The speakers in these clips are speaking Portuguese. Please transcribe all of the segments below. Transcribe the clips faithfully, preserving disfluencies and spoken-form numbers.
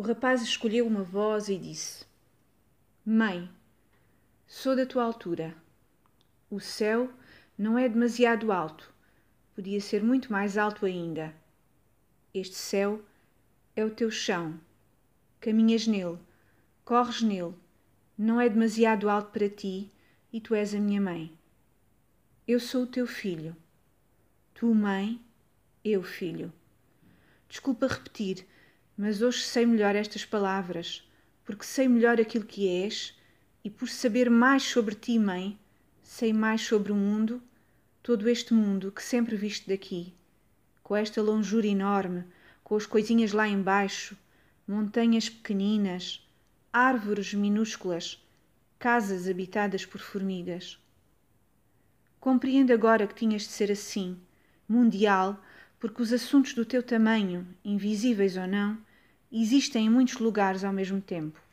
O rapaz escolheu uma voz e disse: Mãe, sou da tua altura. O céu não é demasiado alto, podia ser muito mais alto ainda. Este céu é o teu chão. Caminhas nele, corres nele, não é demasiado alto para ti e tu és a minha mãe. Eu sou o teu filho. Tu, mãe, eu, filho. Desculpa repetir, mas hoje sei melhor estas palavras, porque sei melhor aquilo que és e por saber mais sobre ti, mãe, sei mais sobre o mundo, todo este mundo que sempre viste daqui, com esta longura enorme, com as coisinhas lá embaixo, montanhas pequeninas, árvores minúsculas, casas habitadas por formigas. Compreendo agora que tinhas de ser assim, mundial, porque os assuntos do teu tamanho, invisíveis ou não, existem em muitos lugares ao mesmo tempo.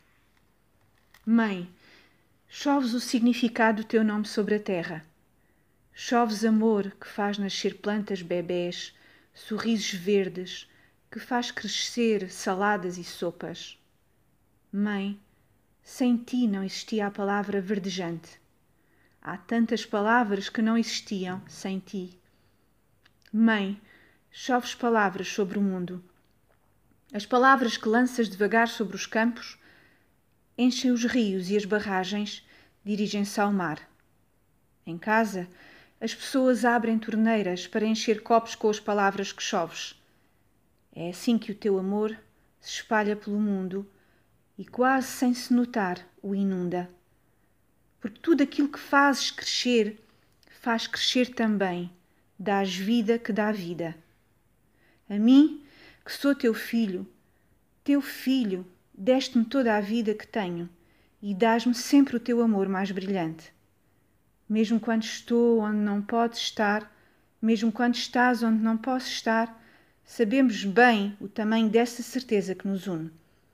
Mãe, choves o significado do teu nome sobre a terra. Choves amor que faz nascer plantas bebés, sorrisos verdes, que faz crescer saladas e sopas. Mãe, sem ti não existia a palavra verdejante. Há tantas palavras que não existiam sem ti. Mãe, choves palavras sobre o mundo. As palavras que lanças devagar sobre os campos enchem os rios e as barragens dirigem-se ao mar. Em casa, as pessoas abrem torneiras para encher copos com as palavras que choves. É assim que o teu amor se espalha pelo mundo e, quase sem se notar, o inunda. Porque tudo aquilo que fazes crescer, faz crescer também, dás vida que dá vida. A mim, que sou teu filho, teu filho, deste-me toda a vida que tenho e dás-me sempre o teu amor mais brilhante. Mesmo quando estou onde não podes estar, mesmo quando estás onde não posso estar, sabemos bem o tamanho dessa certeza que nos une.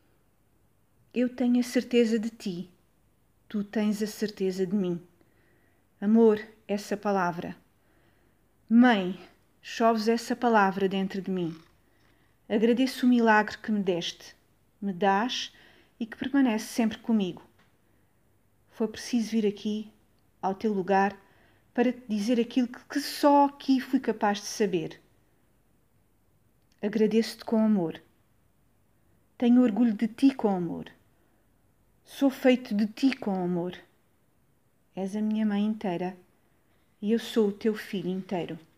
Eu tenho a certeza de ti, tu tens a certeza de mim. Amor, essa palavra. Mãe, choves essa palavra dentro de mim. Agradeço o milagre que me deste, me dás e que permanece sempre comigo. Foi preciso vir aqui, ao teu lugar, para te dizer aquilo que só aqui fui capaz de saber. Agradeço-te com amor. Tenho orgulho de ti com amor. Sou feito de ti com amor. És a minha mãe inteira e eu sou o teu filho inteiro.